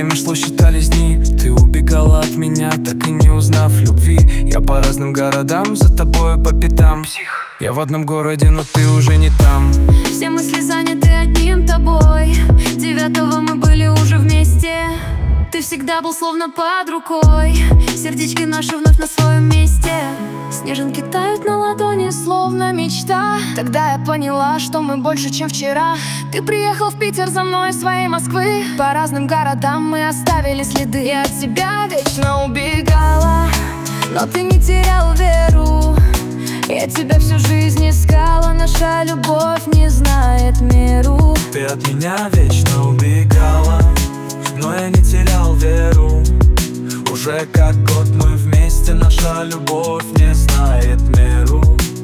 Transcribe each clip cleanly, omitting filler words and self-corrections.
время шло, считались дни. Ты убегала от меня, так и не узнав любви. Я по разным городам, за тобой по пятам. Я в одном городе, но ты уже не там. Все мысли заняты одним тобой. 9-го мы были уже вместе. Ты всегда был словно под рукой. Сердечки наши вновь на своем месте. Снежинки тают на ладони, словно мечта. Тогда я поняла, что мы больше, чем вчера. Ты приехал в Питер за мной из своей Москвы. По разным городам мы оставили следы. Я от тебя вечно убегала, но ты не терял веру. Я тебя всю жизнь искала, наша любовь не знает меру. Ты от меня вечно убегала, но я не терял веру. Уже как год мы вместе, наша любовь не знает меру.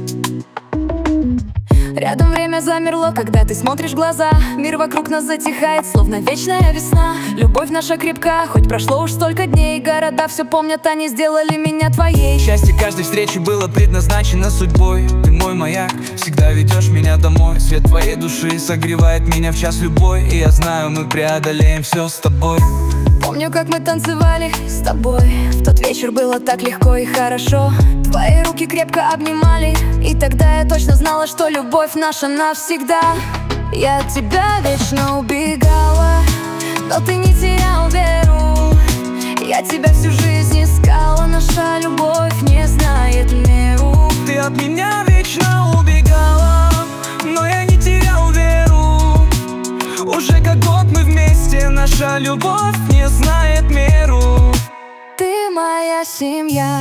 Рядом время замерло, когда ты смотришь в глаза. Мир вокруг нас затихает, словно вечная весна. Любовь наша крепка, хоть прошло уж столько дней. Города все помнят, они сделали меня твоей. Счастье каждой встречи было предназначено судьбой. Ты мой маяк, всегда ведешь меня домой. Свет твоей души согревает меня в час любой. И я знаю, мы преодолеем все с тобой. Помню, как мы танцевали с тобой. В тот вечер было так легко и хорошо. Твои руки крепко обнимали, и тогда я точно знала, что любовь наша навсегда. Я от тебя вечно убегала, но ты не терял веру. Я тебя всю жизнь искала, наша любовь не знает меру. Ты от меня вечно убегала, но я не терял веру. Уже как год мы вместе, наша любовь не знает меру. Ты моя семья,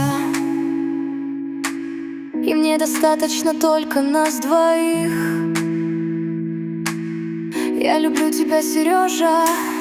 и мне достаточно только нас двоих. Я люблю тебя, Сережа.